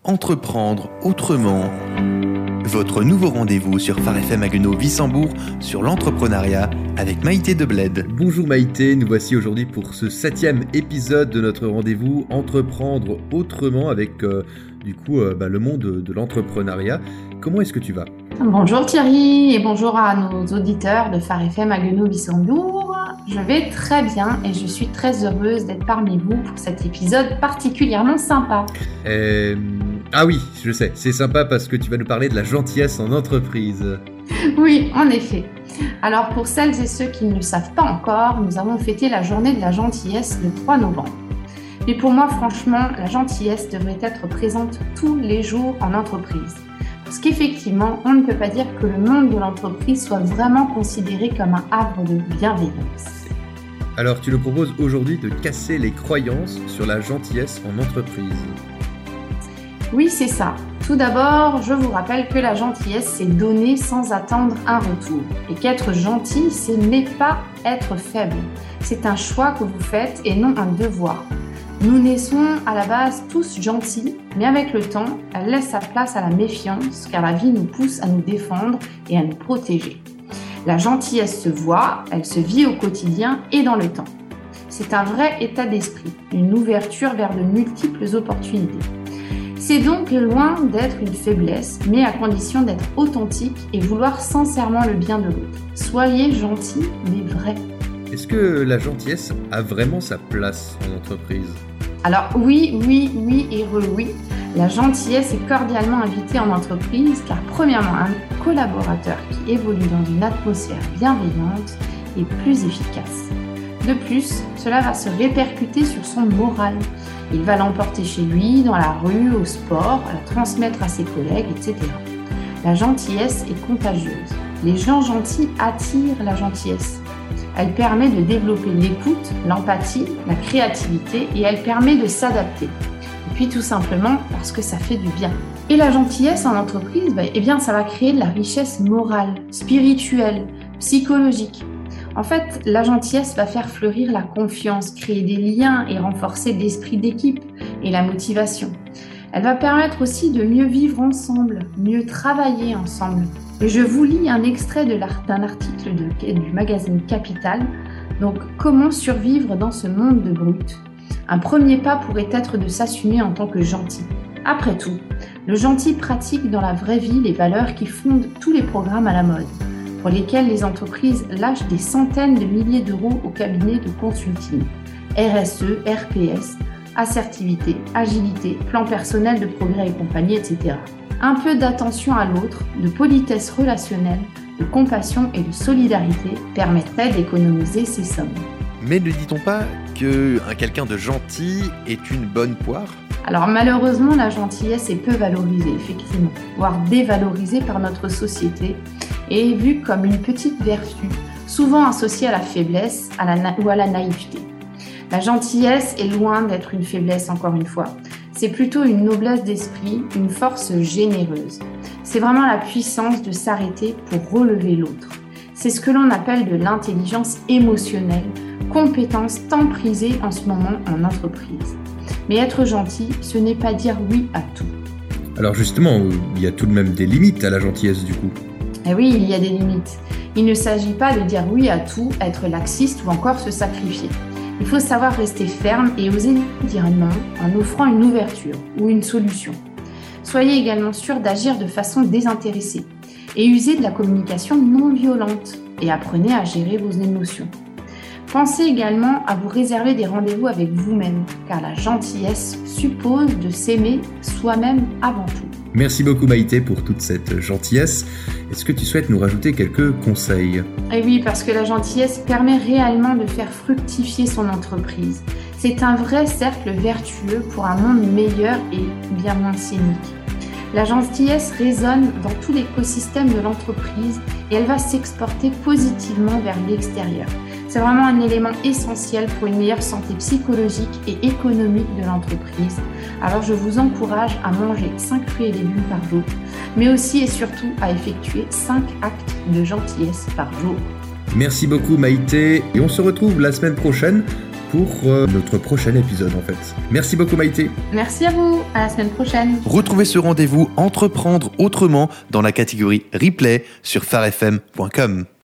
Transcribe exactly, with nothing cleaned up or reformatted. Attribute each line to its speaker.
Speaker 1: Entreprendre autrement. Votre nouveau rendez-vous sur Phare F M Haguenau-Wissembourg sur l'entrepreneuriat avec Maïté de Bled.
Speaker 2: Bonjour Maïté, nous voici aujourd'hui pour ce septième épisode de notre rendez-vous Entreprendre autrement avec euh, du coup euh, bah, le monde de, de l'entrepreneuriat. Comment est-ce que tu vas ?
Speaker 3: Bonjour Thierry et bonjour à nos auditeurs de Phare F M Haguenau-Wissembourg. Je vais très bien et je suis très heureuse d'être parmi vous pour cet épisode particulièrement sympa.
Speaker 2: Euh... Ah oui, je sais, c'est sympa parce que tu vas nous parler de la gentillesse en entreprise.
Speaker 3: Oui, en effet. Alors pour celles et ceux qui ne le savent pas encore, nous avons fêté la journée de la gentillesse le trois novembre. Mais pour moi, franchement, la gentillesse devrait être présente tous les jours en entreprise. Parce qu'effectivement, on ne peut pas dire que le monde de l'entreprise soit vraiment considéré comme un havre de bienveillance.
Speaker 2: Alors tu nous proposes aujourd'hui de casser les croyances sur la gentillesse en entreprise.
Speaker 3: Oui, c'est ça. Tout d'abord, je vous rappelle que la gentillesse, c'est donner sans attendre un retour. Et qu'être gentil, ce n'est pas être faible. C'est un choix que vous faites et non un devoir. Nous naissons à la base tous gentils, mais avec le temps, elle laisse sa place à la méfiance, car la vie nous pousse à nous défendre et à nous protéger. La gentillesse se voit, elle se vit au quotidien et dans le temps. C'est un vrai état d'esprit, une ouverture vers de multiples opportunités. C'est donc loin d'être une faiblesse, mais à condition d'être authentique et vouloir sincèrement le bien de l'autre. Soyez gentils, mais vrais.
Speaker 2: Est-ce que la gentillesse a vraiment sa place en entreprise ?
Speaker 3: Alors oui, oui, oui et re-oui. La gentillesse est cordialement invitée en entreprise car premièrement, un collaborateur qui évolue dans une atmosphère bienveillante est plus efficace. De plus, cela va se répercuter sur son moral. Il va l'emporter chez lui, dans la rue, au sport, la transmettre à ses collègues, et cetera. La gentillesse est contagieuse. Les gens gentils attirent la gentillesse. Elle permet de développer l'écoute, l'empathie, la créativité et elle permet de s'adapter. Et puis tout simplement parce que ça fait du bien. Et la gentillesse en entreprise, bah, eh bien, ça va créer de la richesse morale, spirituelle, psychologique. En fait, la gentillesse va faire fleurir la confiance, créer des liens et renforcer l'esprit d'équipe et la motivation. Elle va permettre aussi de mieux vivre ensemble, mieux travailler ensemble. Et je vous lis un extrait de l'art- d'un article de, du magazine Capital. Donc, comment survivre dans ce monde de brutes ? Un premier pas pourrait être de s'assumer en tant que gentil. Après tout, le gentil pratique dans la vraie vie les valeurs qui fondent tous les programmes à la mode, pour lesquels les entreprises lâchent des centaines de milliers d'euros au cabinet de consulting. R S E, R P S, assertivité, agilité, plan personnel de progrès et compagnie, et cetera. Un peu d'attention à l'autre, de politesse relationnelle, de compassion et de solidarité permettrait d'économiser ces sommes.
Speaker 1: Mais ne dit-on pas que un quelqu'un de gentil est une bonne poire ?
Speaker 3: Alors malheureusement, la gentillesse est peu valorisée, effectivement, voire dévalorisée par notre société et est vue comme une petite vertu, souvent associée à la faiblesse à la na- ou à la naïveté. La gentillesse est loin d'être une faiblesse, encore une fois. C'est plutôt une noblesse d'esprit, une force généreuse. C'est vraiment la puissance de s'arrêter pour relever l'autre. C'est ce que l'on appelle de l'intelligence émotionnelle, compétence tant prisée en ce moment en entreprise. Mais être gentil, ce n'est pas dire oui à tout.
Speaker 2: Alors justement, il y a tout de même des limites à la gentillesse du coup.
Speaker 3: Et oui, il y a des limites. Il ne s'agit pas de dire oui à tout, être laxiste ou encore se sacrifier. Il faut savoir rester ferme et oser dire non en offrant une ouverture ou une solution. Soyez également sûr d'agir de façon désintéressée et usez de la communication non violente et apprenez à gérer vos émotions. Pensez également à vous réserver des rendez-vous avec vous-même, car la gentillesse suppose de s'aimer soi-même avant tout.
Speaker 2: Merci beaucoup Maïté pour toute cette gentillesse. Est-ce que tu souhaites nous rajouter quelques conseils ?
Speaker 3: Et oui, parce que la gentillesse permet réellement de faire fructifier son entreprise. C'est un vrai cercle vertueux pour un monde meilleur et bien moins cynique. La gentillesse résonne dans tout l'écosystème de l'entreprise et elle va s'exporter positivement vers l'extérieur. C'est vraiment un élément essentiel pour une meilleure santé psychologique et économique de l'entreprise. Alors je vous encourage à manger cinq fruits et légumes par jour, mais aussi et surtout à effectuer cinq actes de gentillesse par jour.
Speaker 2: Merci beaucoup Maïté et on se retrouve la semaine prochaine pour euh, notre prochain épisode en fait. Merci beaucoup Maïté.
Speaker 3: Merci à vous, à la semaine prochaine.
Speaker 1: Retrouvez ce rendez-vous Entreprendre autrement dans la catégorie Replay sur phare f m point com.